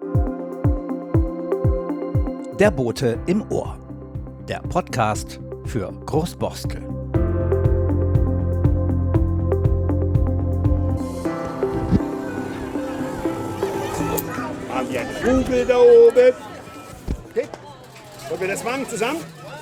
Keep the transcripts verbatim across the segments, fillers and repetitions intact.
Der Bote im Ohr. Der Podcast für Großborstel. Haben wir einen Kugel da oben? Okay. Wollen wir das machen zusammen?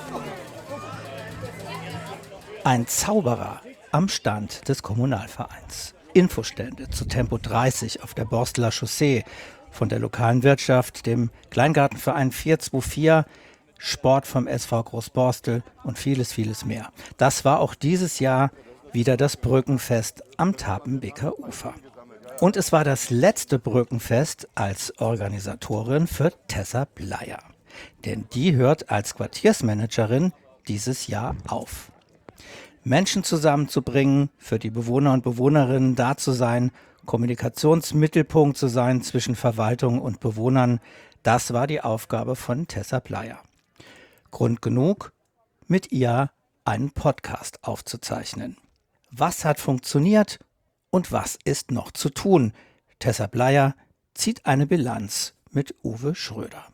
Ein Zauberer am Stand des Kommunalvereins. Infostände zu Tempo dreißig auf der Borsteler Chaussee, von der lokalen Wirtschaft, dem Kleingartenverein vier zwei vier, Sport vom S V Großborstel und vieles, vieles mehr. Das war auch dieses Jahr wieder das Brückenfest am Tapenbeker Ufer. Und es war das letzte Brückenfest als Organisatorin für Tessa Bleier. Denn die hört als Quartiersmanagerin dieses Jahr auf. Menschen zusammenzubringen, für die Bewohner und Bewohnerinnen da zu sein, Kommunikationsmittelpunkt zu sein zwischen Verwaltung und Bewohnern, das war die Aufgabe von Tessa Bleier. Grund genug, mit ihr einen Podcast aufzuzeichnen. Was hat funktioniert und was ist noch zu tun? Tessa Bleier zieht eine Bilanz mit Uwe Schröder.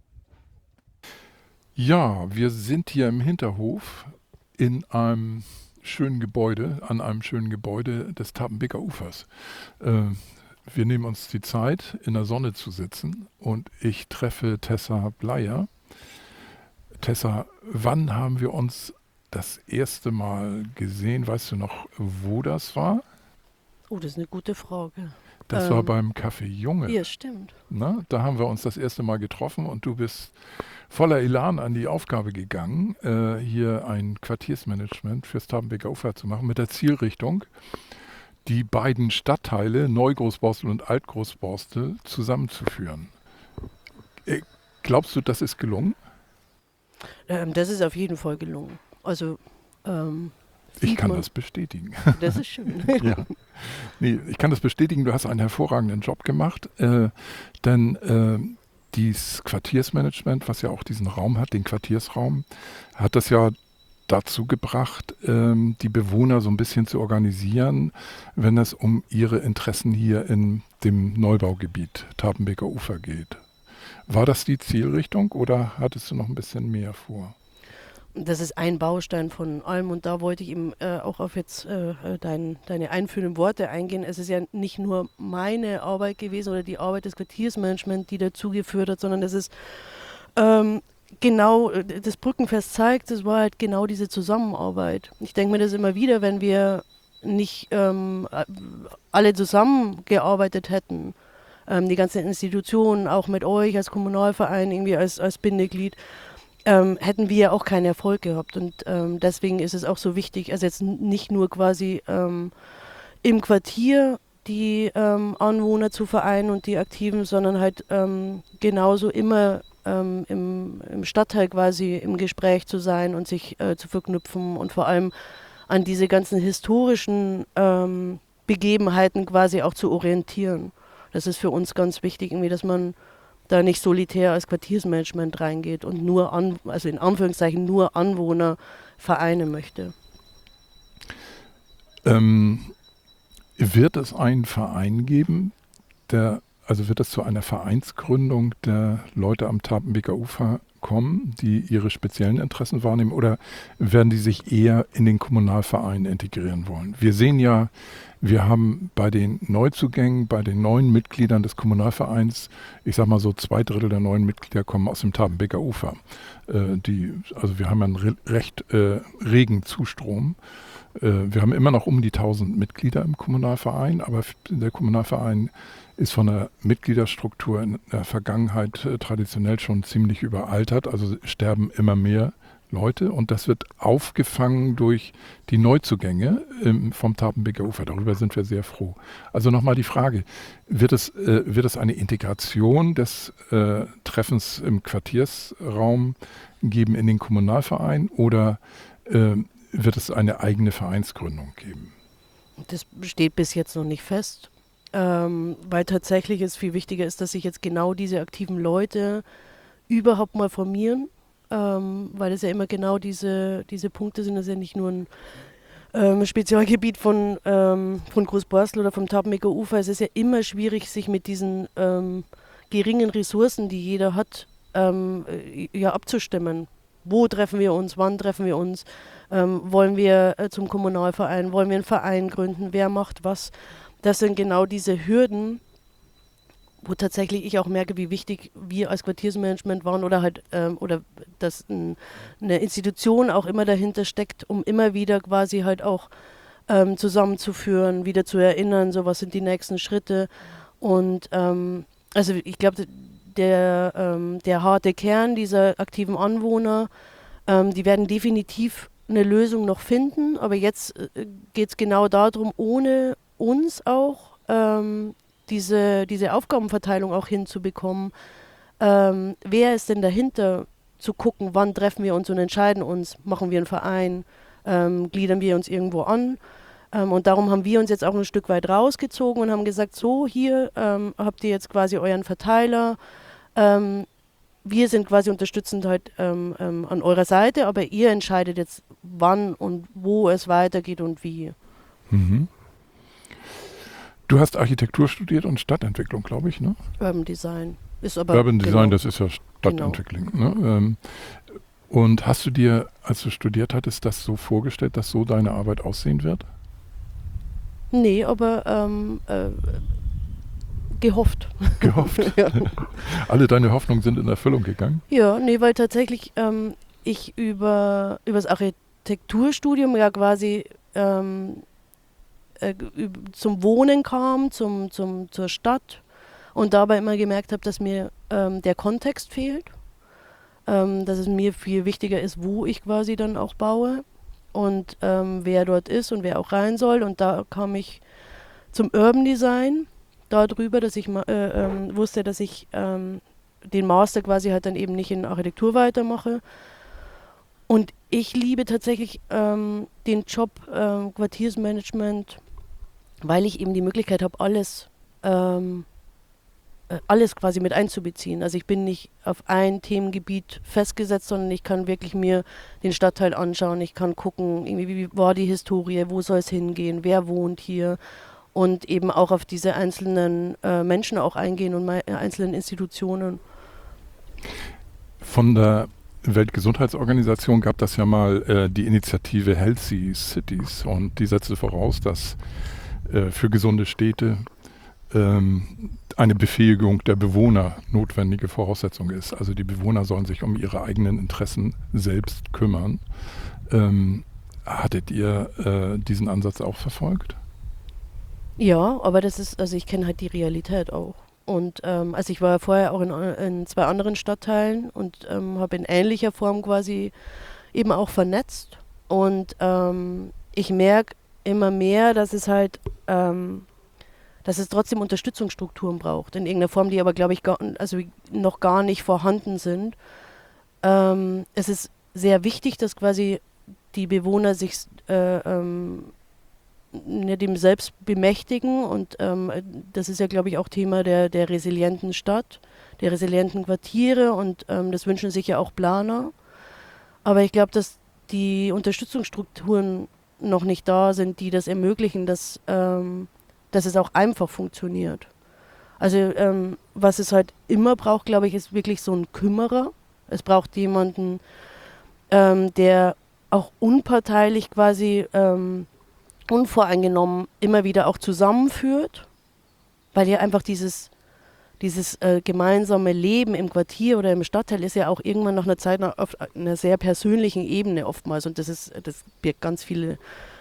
Ja, wir sind hier im Hinterhof in einem schönen Gebäude, an einem schönen Gebäude des Tapenbeker Ufers. Äh, wir nehmen uns die Zeit, in der Sonne zu sitzen und ich treffe Tessa Bleier. Tessa, wann haben wir uns das erste Mal gesehen? Weißt du noch, wo das war? Oh, das ist eine gute Frage. Das ähm, war beim Café Junge. Ja, stimmt. Na, da haben wir uns das erste Mal getroffen und du bist voller Elan an die Aufgabe gegangen, äh, hier ein Quartiersmanagement fürs Tapenbeker Ufer zu machen, mit der Zielrichtung, die beiden Stadtteile Neugroßborstel und Altgroßborstel zusammenzuführen. Äh, glaubst du, das ist gelungen? Ähm, das ist auf jeden Fall gelungen. Also, ähm, Ich kann man, das bestätigen. Das ist schön. Ja. Nee, ich kann das bestätigen, du hast einen hervorragenden Job gemacht, äh, denn äh, dieses Quartiersmanagement, was ja auch diesen Raum hat, den Quartiersraum, hat das ja dazu gebracht, ähm, die Bewohner so ein bisschen zu organisieren, wenn es um ihre Interessen hier in dem Neubaugebiet Tapenbeker Ufer geht. War das die Zielrichtung oder hattest du noch ein bisschen mehr vor? Das ist ein Baustein von allem und da wollte ich eben äh, auch auf jetzt äh, dein, deine einführenden Worte eingehen. Es ist ja nicht nur meine Arbeit gewesen oder die Arbeit des Quartiersmanagements, die dazu geführt hat, sondern es ist ähm, genau, das Brückenfest zeigt, es war halt genau diese Zusammenarbeit. Ich denke mir das immer wieder, wenn wir nicht ähm, alle zusammengearbeitet hätten, ähm, die ganzen Institutionen, auch mit euch als Kommunalverein, irgendwie als, als Bindeglied, Ähm, hätten wir ja auch keinen Erfolg gehabt und ähm, deswegen ist es auch so wichtig, also jetzt nicht nur quasi ähm, im Quartier die ähm, Anwohner zu vereinen und die Aktiven, sondern halt ähm, genauso immer ähm, im, im Stadtteil quasi im Gespräch zu sein und sich äh, zu verknüpfen und vor allem an diese ganzen historischen ähm, Begebenheiten quasi auch zu orientieren. Das ist für uns ganz wichtig, irgendwie, dass man da nicht solitär als Quartiersmanagement reingeht und nur, an, also in Anführungszeichen nur Anwohner vereinen möchte. Ähm, wird es einen Verein geben, der, also wird es zu einer Vereinsgründung der Leute am Tapenbeker Ufer kommen, die ihre speziellen Interessen wahrnehmen, oder werden die sich eher in den Kommunalverein integrieren wollen? Wir sehen ja, wir haben bei den Neuzugängen, bei den neuen Mitgliedern des Kommunalvereins, ich sag mal so zwei Drittel der neuen Mitglieder kommen aus dem Tapenbeker Ufer. Äh, die, also wir haben einen re- recht äh, regen Zustrom. Äh, wir haben immer noch um die tausend Mitglieder im Kommunalverein, aber der Kommunalverein ist von der Mitgliederstruktur in der Vergangenheit äh, traditionell schon ziemlich überaltert, also sterben immer mehr Leute und das wird aufgefangen durch die Neuzugänge ähm, vom Tapenbeker Ufer. Darüber sind wir sehr froh. Also nochmal die Frage, wird es, äh, wird es eine Integration des äh, Treffens im Quartiersraum geben in den Kommunalverein oder äh, wird es eine eigene Vereinsgründung geben? Das steht bis jetzt noch nicht fest, ähm, weil tatsächlich es viel wichtiger ist, dass sich jetzt genau diese aktiven Leute überhaupt mal formieren. Ähm, weil es ja immer genau diese, diese Punkte sind, das ist ja nicht nur ein ähm, Spezialgebiet von, ähm, von Großborstel oder vom Tapenbeker Ufer. Es ist ja immer schwierig, sich mit diesen ähm, geringen Ressourcen, die jeder hat, ähm, ja, abzustimmen. Wo treffen wir uns, wann treffen wir uns, ähm, wollen wir äh, zum Kommunalverein, wollen wir einen Verein gründen, wer macht was. Das sind genau diese Hürden, wo tatsächlich ich auch merke, wie wichtig wir als Quartiersmanagement waren oder halt, ähm, oder dass ein, eine Institution auch immer dahinter steckt, um immer wieder quasi halt auch ähm, zusammenzuführen, wieder zu erinnern, so was sind die nächsten Schritte. Und ähm, also ich glaube, der, ähm, der harte Kern dieser aktiven Anwohner, ähm, die werden definitiv eine Lösung noch finden, aber jetzt äh, geht es genau darum, ohne uns auch ähm, diese, diese Aufgabenverteilung auch hinzubekommen. Ähm, wer ist denn dahinter, zu gucken, wann treffen wir uns und entscheiden uns, machen wir einen Verein, ähm, gliedern wir uns irgendwo an. Ähm, und darum haben wir uns jetzt auch ein Stück weit rausgezogen und haben gesagt, so hier ähm, habt ihr jetzt quasi euren Verteiler. Ähm, wir sind quasi unterstützend halt ähm, ähm, an eurer Seite, aber ihr entscheidet jetzt, wann und wo es weitergeht und wie. Mhm. Du hast Architektur studiert und Stadtentwicklung, glaube ich, ne? Urban Design. Ist aber Urban Design, genau. das ist ja Stadtentwicklung. Genau. Ne? Ähm, und hast du dir, als du studiert hattest, das so vorgestellt, dass so deine Arbeit aussehen wird? Nee, aber ähm, äh, gehofft. Gehofft. Ja. Alle deine Hoffnungen sind in Erfüllung gegangen? Ja, nee, weil tatsächlich ähm, ich über, über das Architekturstudium ja quasi ähm, äh, zum Wohnen kam, zum, zum, zur Stadt und dabei immer gemerkt habe, dass mir ähm, der Kontext fehlt, ähm, dass es mir viel wichtiger ist, wo ich quasi dann auch baue und ähm, wer dort ist und wer auch rein soll. Und da kam ich zum Urban Design darüber, dass ich äh, ähm, wusste, dass ich ähm, den Master quasi halt dann eben nicht in Architektur weitermache. Und ich liebe tatsächlich ähm, den Job ähm, Quartiersmanagement, weil ich eben die Möglichkeit habe, alles, ähm, äh, alles quasi mit einzubeziehen. Also ich bin nicht auf ein Themengebiet festgesetzt, sondern ich kann wirklich mir den Stadtteil anschauen. Ich kann gucken, irgendwie, wie war die Historie, wo soll es hingehen, wer wohnt hier. Und eben auch auf diese einzelnen äh, Menschen auch eingehen und äh, einzelnen Institutionen. Von der Weltgesundheitsorganisation gab das ja mal äh, die Initiative Healthy Cities und die setzte voraus, dass äh, für gesunde Städte ähm, eine Befähigung der Bewohner notwendige Voraussetzung ist. Also die Bewohner sollen sich um ihre eigenen Interessen selbst kümmern. Ähm, hattet ihr äh, diesen Ansatz auch verfolgt? Ja, aber das ist, also ich kenne halt die Realität auch. Und ähm, also ich war ja vorher auch in, in zwei anderen Stadtteilen und ähm, habe in ähnlicher Form quasi eben auch vernetzt. Und ähm, ich merke immer mehr, dass es halt, ähm, dass es trotzdem Unterstützungsstrukturen braucht, in irgendeiner Form, die aber, glaube ich, gar, also noch gar nicht vorhanden sind. Ähm, es ist sehr wichtig, dass quasi die Bewohner sich äh, ähm, dem selbst bemächtigen und ähm, das ist ja, glaube ich, auch Thema der, der resilienten Stadt, der resilienten Quartiere und ähm, das wünschen sich ja auch Planer. Aber ich glaube, dass die Unterstützungsstrukturen noch nicht da sind, die das ermöglichen, dass, ähm, dass es auch einfach funktioniert. Also ähm, was es halt immer braucht, glaube ich, ist wirklich so ein Kümmerer. Es braucht jemanden, ähm, der auch unparteilich quasi ähm, unvoreingenommen immer wieder auch zusammenführt, weil ja einfach dieses, dieses äh, gemeinsame Leben im Quartier oder im Stadtteil ist ja auch irgendwann nach einer Zeit auf einer sehr persönlichen Ebene oftmals und das ist, das birgt ganz viele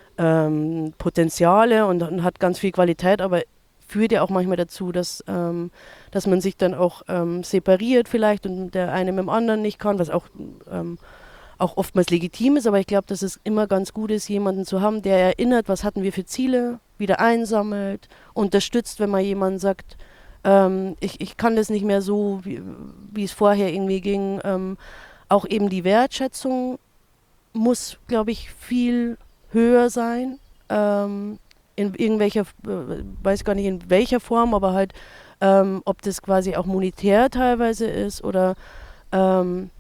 ähm, Potenziale und, und hat ganz viel Qualität, aber führt ja auch manchmal dazu, dass, ähm, dass man sich dann auch ähm, separiert vielleicht und der eine mit dem anderen nicht kann, was auch ähm, auch oftmals legitim ist, aber ich glaube, dass es immer ganz gut ist, jemanden zu haben, der erinnert, was hatten wir für Ziele, wieder einsammelt, unterstützt, wenn mal jemand sagt, ähm, ich, ich kann das nicht mehr so, wie, wie es vorher irgendwie ging. Ähm, auch eben die Wertschätzung muss, glaube ich, viel höher sein, ähm, in irgendwelcher, äh, weiß gar nicht in welcher Form, aber halt, ähm, ob das quasi auch monetär teilweise ist oder ähm,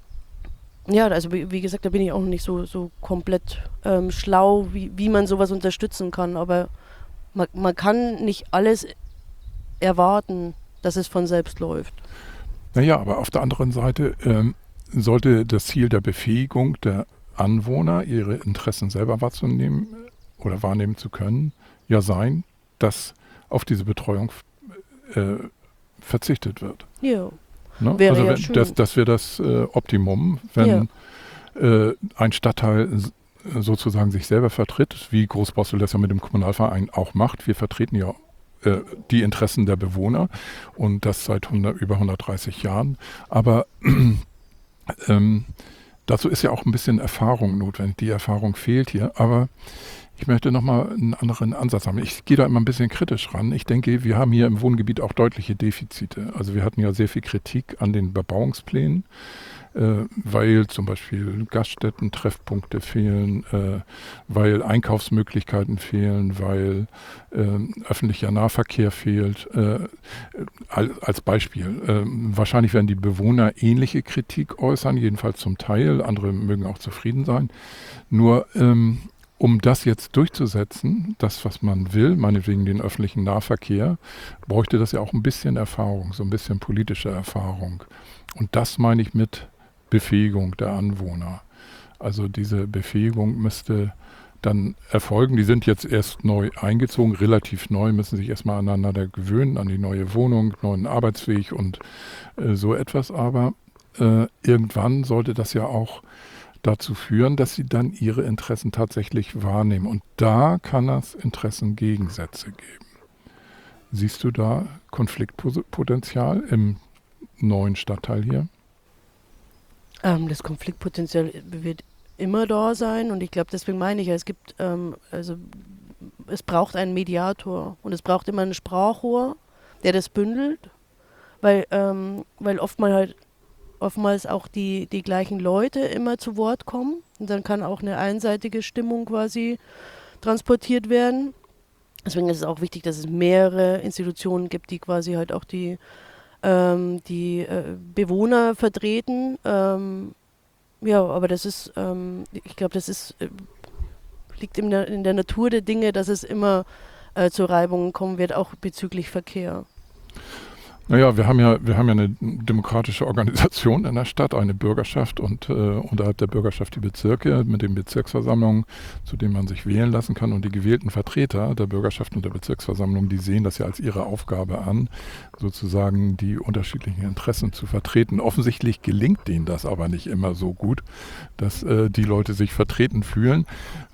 ja, also wie, wie gesagt, da bin ich auch noch nicht so, so komplett ähm, schlau, wie, wie man sowas unterstützen kann. Aber man, man kann nicht alles erwarten, dass es von selbst läuft. Naja, aber auf der anderen Seite ähm, sollte das Ziel der Befähigung der Anwohner, ihre Interessen selber wahrzunehmen oder wahrnehmen zu können, ja sein, dass auf diese Betreuung äh, verzichtet wird. Ja. Ne? Wäre also ja wenn, schön. das, das wäre das äh, Optimum, wenn ja. äh, ein Stadtteil sozusagen sich selber vertritt, wie Großbossel das ja mit dem Kommunalverein auch macht. Wir vertreten ja äh, die Interessen der Bewohner und das seit hundert, über hundertdreißig Jahren. Aber ähm, dazu ist ja auch ein bisschen Erfahrung notwendig. Die Erfahrung fehlt hier, aber ich möchte nochmal einen anderen Ansatz haben. Ich gehe da immer ein bisschen kritisch ran. Ich denke, wir haben hier im Wohngebiet auch deutliche Defizite. Also wir hatten ja sehr viel Kritik an den Bebauungsplänen, äh, weil zum Beispiel Gaststätten, Treffpunkte fehlen, äh, weil Einkaufsmöglichkeiten fehlen, weil äh, öffentlicher Nahverkehr fehlt. Äh, als Beispiel. Äh, wahrscheinlich werden die Bewohner ähnliche Kritik äußern, jedenfalls zum Teil. Andere mögen auch zufrieden sein. Nur ähm, um das jetzt durchzusetzen, das, was man will, meinetwegen den öffentlichen Nahverkehr, bräuchte das ja auch ein bisschen Erfahrung, so ein bisschen politische Erfahrung. Und das meine ich mit Befähigung der Anwohner. Also diese Befähigung müsste dann erfolgen. Die sind jetzt erst neu eingezogen, relativ neu, müssen sich erstmal aneinander gewöhnen, an die neue Wohnung, neuen Arbeitsweg und äh, so etwas. Aber äh, irgendwann sollte das ja auch dazu führen, dass sie dann ihre Interessen tatsächlich wahrnehmen. Und da kann es Interessengegensätze geben. Siehst du da Konfliktpotenzial im neuen Stadtteil hier? Ähm, das Konfliktpotenzial wird immer da sein und ich glaube, deswegen meine ich ja, es gibt, ähm, also es braucht einen Mediator und es braucht immer ein Sprachrohr, der das bündelt, weil, ähm, weil oftmals halt oftmals auch die, die gleichen Leute immer zu Wort kommen. Und dann kann auch eine einseitige Stimmung quasi transportiert werden. Deswegen ist es auch wichtig, dass es mehrere Institutionen gibt, die quasi halt auch die, ähm, die äh, Bewohner vertreten. Ähm, ja, aber das ist, ähm, ich glaube, das ist, äh, liegt in der, in der Natur der Dinge, dass es immer äh, zu Reibungen kommen wird, auch bezüglich Verkehr. Naja, wir haben ja, wir haben ja eine demokratische Organisation in der Stadt, eine Bürgerschaft und äh, unterhalb der Bürgerschaft die Bezirke mit den Bezirksversammlungen, zu denen man sich wählen lassen kann. Und die gewählten Vertreter der Bürgerschaft und der Bezirksversammlung, die sehen das ja als ihre Aufgabe an, sozusagen die unterschiedlichen Interessen zu vertreten. Offensichtlich gelingt denen das aber nicht immer so gut, dass äh, die Leute sich vertreten fühlen,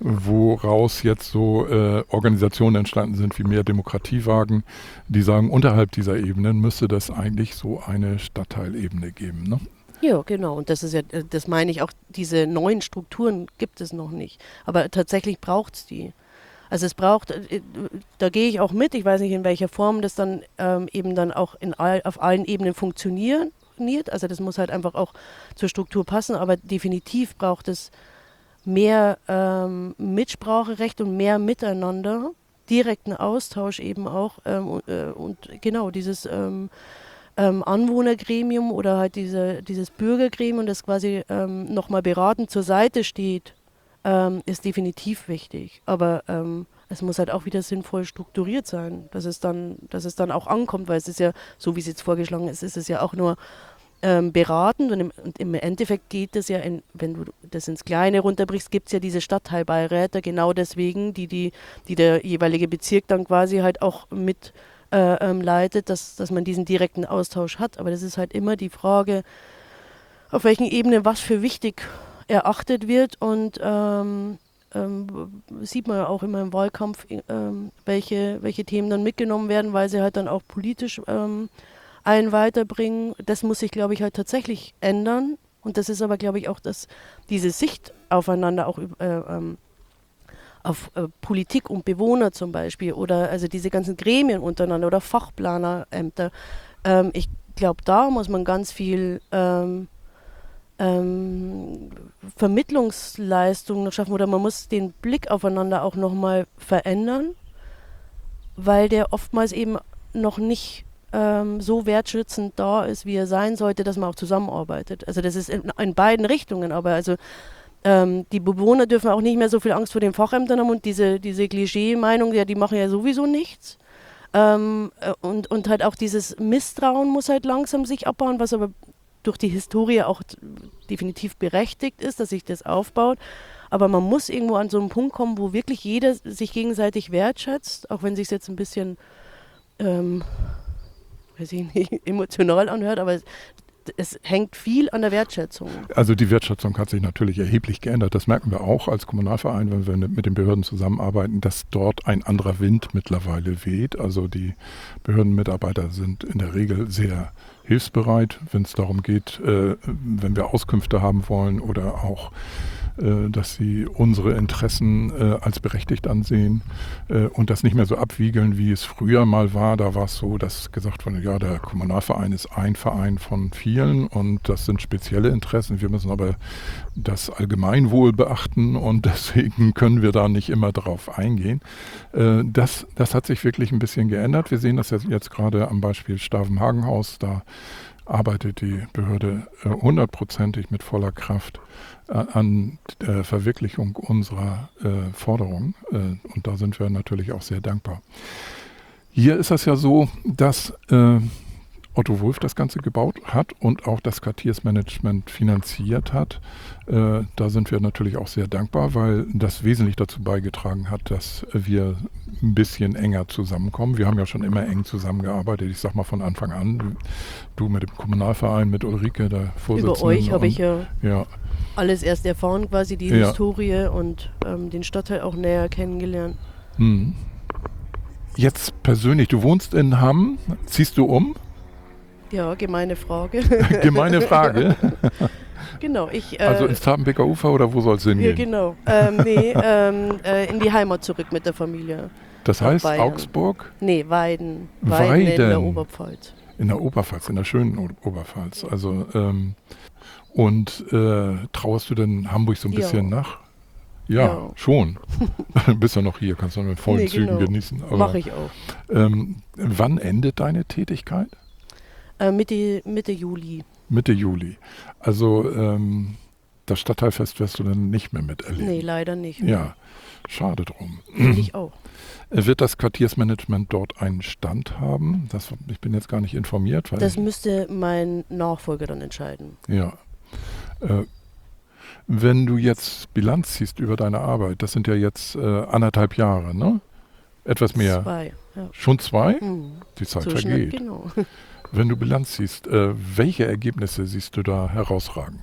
woraus jetzt so äh, Organisationen entstanden sind wie Mehr Demokratiewagen, die sagen, unterhalb dieser Ebenen müssen das eigentlich so eine Stadtteilebene geben, ne? Ja, genau. Und das ist ja, das meine ich auch, diese neuen Strukturen gibt es noch nicht. Aber tatsächlich braucht es die. Also es braucht, da gehe ich auch mit, ich weiß nicht, in welcher Form das dann ähm, eben dann auch in all, auf allen Ebenen funktioniert. Also das muss halt einfach auch zur Struktur passen, aber definitiv braucht es mehr ähm, Mitspracherecht und mehr Miteinander, direkten Austausch eben auch ähm, und, äh, und genau dieses ähm, ähm, Anwohnergremium oder halt diese, dieses Bürgergremium, das quasi ähm, nochmal beratend zur Seite steht, ähm, ist definitiv wichtig. Aber ähm, es muss halt auch wieder sinnvoll strukturiert sein, dass es dann, dass es dann auch ankommt, weil es ist ja, so wie es jetzt vorgeschlagen ist, ist es ja auch nur ähm, beratend und im, und im Endeffekt geht es ja, in, wenn du das ins Kleine runterbrichst, gibt es ja diese Stadtteilbeiräte, genau deswegen, die, die, die der jeweilige Bezirk dann quasi halt auch mit äh, ähm, leitet, dass, dass man diesen direkten Austausch hat. Aber das ist halt immer die Frage, auf welchen Ebenen was für wichtig erachtet wird und ähm, ähm, sieht man ja auch immer im Wahlkampf, ähm, welche, welche Themen dann mitgenommen werden, weil sie halt dann auch politisch ähm, einen weiterbringen. Das muss sich, glaube ich, halt tatsächlich ändern. Und das ist aber, glaube ich, auch das, diese Sicht aufeinander, auch äh, ähm, auf äh, Politik und Bewohner zum Beispiel oder also diese ganzen Gremien untereinander oder Fachplanerämter. Ähm, ich glaube, da muss man ganz viel ähm, ähm, Vermittlungsleistungen noch schaffen oder man muss den Blick aufeinander auch nochmal verändern, weil der oftmals eben noch nicht ähm, so wertschätzend da ist, wie er sein sollte, dass man auch zusammenarbeitet. Also das ist in, in beiden Richtungen, aber also ähm, die Bewohner dürfen auch nicht mehr so viel Angst vor den Fachämtern haben und diese, diese Klischee-Meinung, ja, die machen ja sowieso nichts. Ähm, äh, und, und halt auch dieses Misstrauen muss halt langsam sich abbauen, was aber durch die Historie auch t- definitiv berechtigt ist, dass sich das aufbaut. Aber man muss irgendwo an so einen Punkt kommen, wo wirklich jeder sich gegenseitig wertschätzt, auch wenn sich jetzt ein bisschen, ähm, weiß ich nicht, emotional anhört, aber es, es hängt viel an der Wertschätzung. Also die Wertschätzung hat sich natürlich erheblich geändert. Das merken wir auch als Kommunalverein, wenn wir mit den Behörden zusammenarbeiten, dass dort ein anderer Wind mittlerweile weht. Also die Behördenmitarbeiter sind in der Regel sehr hilfsbereit, wenn es darum geht, äh, wenn wir Auskünfte haben wollen oder auch äh, dass sie unsere Interessen äh, als berechtigt ansehen äh, und das nicht mehr so abwiegeln, wie es früher mal war. Da war es so, dass gesagt wurde, ja, der Kommunalverein ist ein Verein von vielen und das sind spezielle Interessen. Wir müssen aber das Allgemeinwohl beachten und deswegen können wir da nicht immer drauf eingehen. Äh, das, das hat sich wirklich ein bisschen geändert. Wir sehen das jetzt, jetzt gerade am Beispiel Stavenhagenhaus. Da arbeitet die Behörde äh, hundertprozentig mit voller Kraft äh, an der Verwirklichung unserer äh, Forderungen. Äh, und da sind wir natürlich auch sehr dankbar. Hier ist es ja so, dass äh, Otto Wulff das Ganze gebaut hat und auch das Quartiersmanagement finanziert hat. Äh, da sind wir natürlich auch sehr dankbar, weil das wesentlich dazu beigetragen hat, dass wir ein bisschen enger zusammenkommen. Wir haben ja schon immer eng zusammengearbeitet, ich sag mal von Anfang an. Du mit dem Kommunalverein, mit Ulrike, der Vorsitzenden. Über euch habe ich ja, ja alles erst erfahren, quasi die ja. Historie und ähm, den Stadtteil auch näher kennengelernt. Hm. Jetzt persönlich, du wohnst in Hamm, ziehst du um? Ja, gemeine Frage. Gemeine Frage. Genau, ich. Äh, also ins Tapenbecker Ufer oder wo soll es hingehen? Ja, genau. Ähm, nee, ähm, äh, in die Heimat zurück mit der Familie. Das heißt Bayern. Augsburg? Nee, Weiden. Weiden. Weiden. In der Oberpfalz. In der Oberpfalz, in der schönen o- Oberpfalz. Also, ähm, und äh, trauerst du denn Hamburg so ein bisschen Ja. nach? Ja, Ja. schon. Du bist ja noch hier, kannst du mit vollen Nee, Zügen genau. genießen. Aber, Mache ich auch. Ähm, wann endet deine Tätigkeit? Äh, Mitte, Mitte Juli. Mitte Juli. Also ähm, das Stadtteilfest wirst du dann nicht mehr miterleben. Nee, leider nicht. Ja, schade drum. Finde ich auch. Wird das Quartiersmanagement dort einen Stand haben? Das, ich bin jetzt gar nicht informiert. Weil Das müsste mein Nachfolger dann entscheiden. Ja. Äh, wenn du jetzt Bilanz ziehst über deine Arbeit, das sind ja jetzt äh, anderthalb Jahre, ne? Etwas mehr. Zwei. Ja. Schon zwei? Hm. Die Zeit So schnell, vergeht. genau. Wenn du Bilanz ziehst, äh, welche Ergebnisse siehst du da herausragen?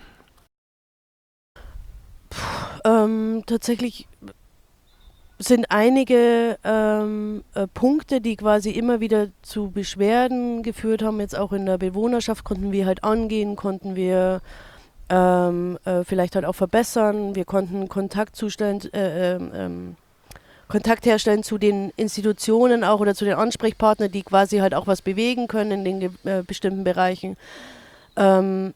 Ähm, tatsächlich sind einige ähm, äh, Punkte, die quasi immer wieder zu Beschwerden geführt haben, jetzt auch in der Bewohnerschaft, konnten wir halt angehen, konnten wir ähm, äh, vielleicht halt auch verbessern, wir konnten Kontakt zustellen, äh, ähm, ähm, Kontakt herstellen zu den Institutionen auch oder zu den Ansprechpartnern, die quasi halt auch was bewegen können in den ge- äh, bestimmten Bereichen. Ähm,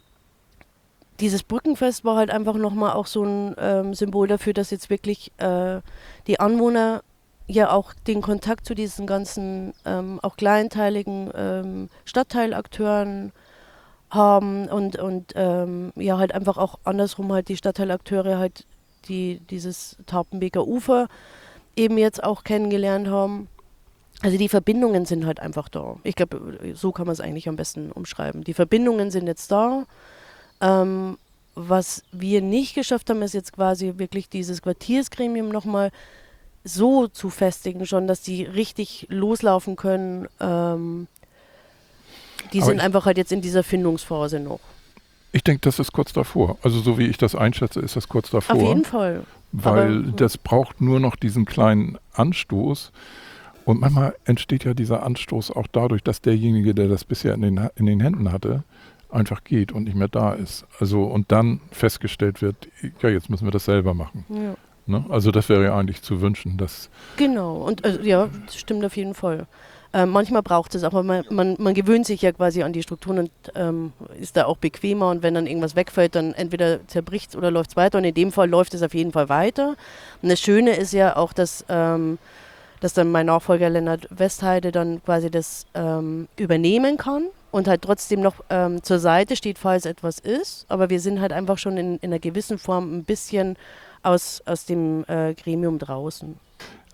dieses Brückenfest war halt einfach nochmal auch so ein ähm, Symbol dafür, dass jetzt wirklich äh, die Anwohner ja auch den Kontakt zu diesen ganzen ähm, auch kleinteiligen ähm, Stadtteilakteuren haben und, und ähm, ja halt einfach auch andersrum halt die Stadtteilakteure halt die dieses Tapenbeker Ufer eben jetzt auch kennengelernt haben. Also die Verbindungen sind halt einfach da. Ich glaube, so kann man es eigentlich am besten umschreiben. Die Verbindungen sind jetzt da. Ähm, was wir nicht geschafft haben, ist jetzt quasi wirklich dieses Quartiersgremium nochmal so zu festigen, schon, dass die richtig loslaufen können. Ähm, die Aber sind ich- einfach halt jetzt in dieser Findungsphase noch. Ich denke, das ist kurz davor. Also so wie ich das einschätze, ist das kurz davor. Auf jeden Fall. Weil Aber- das braucht nur noch diesen kleinen Anstoß. Und manchmal entsteht ja dieser Anstoß auch dadurch, dass derjenige, der das bisher in den, Ha- in den Händen hatte, einfach geht und nicht mehr da ist. Also und dann festgestellt wird, ja, jetzt müssen wir das selber machen. Ja. Ne? Also das wäre ja eigentlich zu wünschen, dass Genau, und also, ja, das stimmt auf jeden Fall. Ähm, manchmal braucht es auch, aber man, man, man gewöhnt sich ja quasi an die Strukturen und ähm, ist da auch bequemer und wenn dann irgendwas wegfällt, dann entweder zerbricht es oder läuft es weiter und in dem Fall läuft es auf jeden Fall weiter. Und das Schöne ist ja auch, dass, ähm, dass dann mein Nachfolger Lennart Westheide dann quasi das ähm, übernehmen kann und halt trotzdem noch ähm, zur Seite steht, falls etwas ist, aber wir sind halt einfach schon in, in einer gewissen Form ein bisschen aus, aus dem äh, Gremium draußen.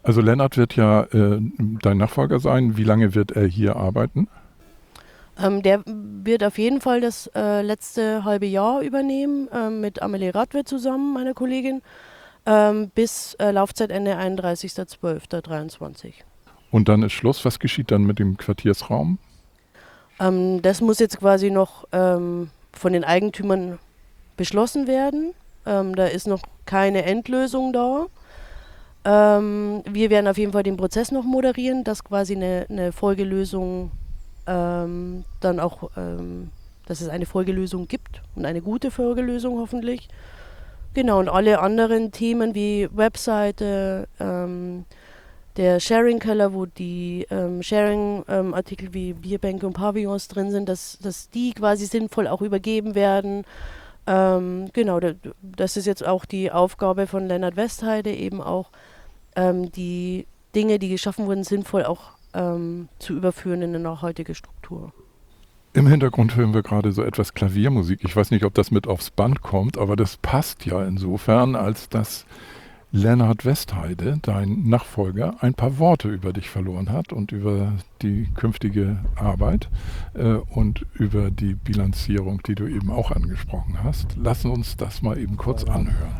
Also Lennart wird ja äh, dein Nachfolger sein. Wie lange wird er hier arbeiten? Ähm, der wird auf jeden Fall das äh, letzte halbe Jahr übernehmen, ähm, mit Amelie Radwe zusammen, meiner Kollegin, ähm, bis äh, Laufzeitende einunddreißigster zwölfter dreiundzwanzig. Und dann ist Schluss. Was geschieht dann mit dem Quartiersraum? Ähm, das muss jetzt quasi noch ähm, von den Eigentümern beschlossen werden. Ähm, da ist noch keine Endlösung da. Ähm, wir werden auf jeden Fall den Prozess noch moderieren, dass quasi eine, eine Folgelösung ähm, dann auch, ähm, dass es eine Folgelösung gibt und eine gute Folgelösung hoffentlich. Genau, und alle anderen Themen wie Webseite, ähm, der Sharing-Keller, wo die ähm, Sharing-Artikel ähm, wie Bierbänke und Pavillons drin sind, dass, dass die quasi sinnvoll auch übergeben werden. Ähm, genau, da, das ist jetzt auch die Aufgabe von Lennart Westheide, eben auch ähm, die Dinge, die geschaffen wurden, sinnvoll auch ähm, zu überführen in eine nachhaltige Struktur. Im Hintergrund hören wir gerade so etwas Klaviermusik. Ich weiß nicht, ob das mit aufs Band kommt, aber das passt ja insofern, als dass Lennart Westheide, dein Nachfolger, ein paar Worte über dich verloren hat und über die künftige Arbeit äh, und über die Bilanzierung, die du eben auch angesprochen hast. Lassen uns das mal eben kurz anhören.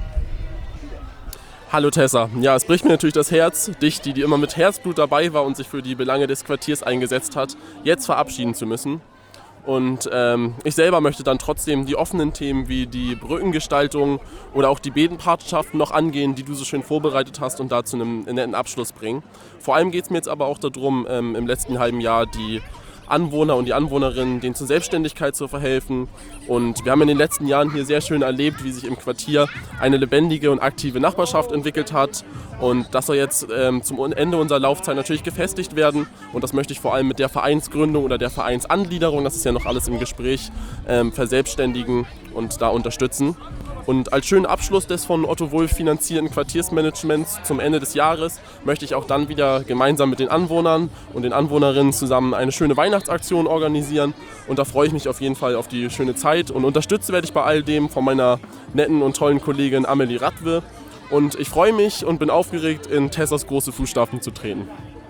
Hallo Tessa. Ja, es bricht mir natürlich das Herz, dich, die, die immer mit Herzblut dabei war und sich für die Belange des Quartiers eingesetzt hat, jetzt verabschieden zu müssen. Und ähm, ich selber möchte dann trotzdem die offenen Themen wie die Brückengestaltung oder auch die Bedenpatenschaften noch angehen, die du so schön vorbereitet hast und da zu einem netten Abschluss bringen. Vor allem geht es mir jetzt aber auch darum, ähm, im letzten halben Jahr die Anwohner und die Anwohnerinnen, denen zur Selbstständigkeit zu verhelfen. Und wir haben in den letzten Jahren hier sehr schön erlebt, wie sich im Quartier eine lebendige und aktive Nachbarschaft entwickelt hat. Und das soll jetzt ähm, zum Ende unserer Laufzeit natürlich gefestigt werden. Und das möchte ich vor allem mit der Vereinsgründung oder der Vereinsangliederung, das ist ja noch alles im Gespräch, ähm, verselbstständigen und da unterstützen. Und als schönen Abschluss des von Otto Wulff finanzierten Quartiersmanagements zum Ende des Jahres möchte ich auch dann wieder gemeinsam mit den Anwohnern und den Anwohnerinnen zusammen eine schöne Weihnachtsaktion organisieren. Und da freue ich mich auf jeden Fall auf die schöne Zeit. Und unterstützt werde ich bei all dem von meiner netten und tollen Kollegin Amelie Radwe. Und ich freue mich und bin aufgeregt, in Tessas große Fußstapfen zu treten.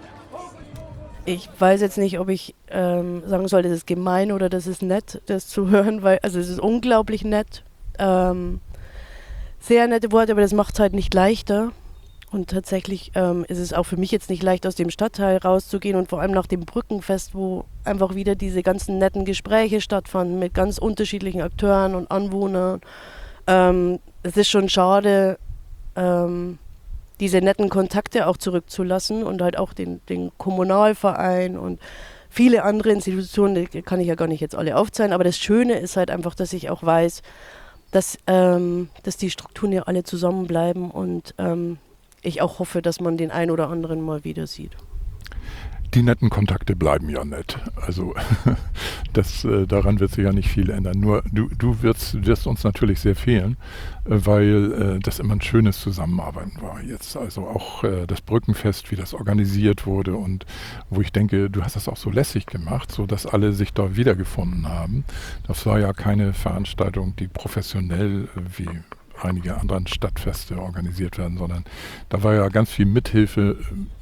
Ich weiß jetzt nicht, ob ich ähm, sagen soll, das ist gemein oder das ist nett, das zu hören, weil also es ist unglaublich nett. Ähm, sehr nette Worte, aber das macht es halt nicht leichter. Und tatsächlich ähm, ist es auch für mich jetzt nicht leicht, aus dem Stadtteil rauszugehen und vor allem nach dem Brückenfest, wo einfach wieder diese ganzen netten Gespräche stattfanden mit ganz unterschiedlichen Akteuren und Anwohnern. Ähm, es ist schon schade, ähm, diese netten Kontakte auch zurückzulassen und halt auch den, den Kommunalverein und viele andere Institutionen, die kann ich ja gar nicht jetzt alle aufzählen, aber das Schöne ist halt einfach, dass ich auch weiß, dass, ähm, dass die Strukturen ja alle zusammenbleiben und ähm, ich auch hoffe, dass man den einen oder anderen mal wieder sieht. Die netten Kontakte bleiben ja nett. Also das, äh, daran wird sich ja nicht viel ändern. Nur du, du wirst, wirst uns natürlich sehr fehlen, äh, weil äh, das immer ein schönes Zusammenarbeiten war jetzt. Also auch äh, das Brückenfest, wie das organisiert wurde und wo ich denke, du hast das auch so lässig gemacht, so dass alle sich da wiedergefunden haben. Das war ja keine Veranstaltung, die professionell äh, wie einige anderen Stadtfeste organisiert werden, sondern da war ja ganz viel Mithilfe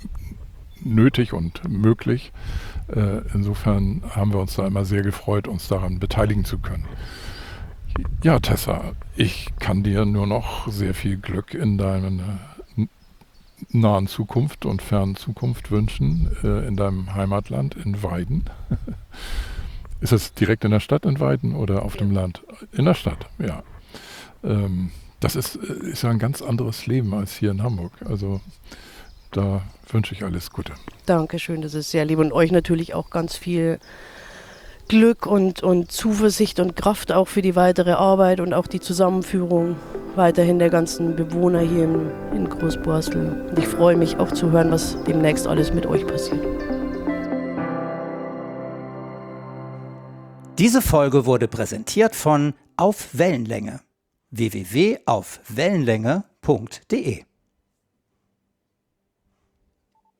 nötig und möglich. Äh, insofern haben wir uns da immer sehr gefreut, uns daran beteiligen zu können. Ja, Tessa, ich kann dir nur noch sehr viel Glück in deiner nahen Zukunft und fernen Zukunft wünschen, äh, in deinem Heimatland in Weiden. Ist es direkt in der Stadt in Weiden oder auf ja. dem Land? In der Stadt, ja. Ähm, das ist, ist ja ein ganz anderes Leben als hier in Hamburg. Also da wünsche ich alles Gute. Dankeschön, das ist sehr lieb. Und euch natürlich auch ganz viel Glück und, und Zuversicht und Kraft auch für die weitere Arbeit und auch die Zusammenführung weiterhin der ganzen Bewohner hier in, in Großborstel. Und ich freue mich auch zu hören, was demnächst alles mit euch passiert. Diese Folge wurde präsentiert von Auf Wellenlänge. w w w punkt auf wellenlänge punkt de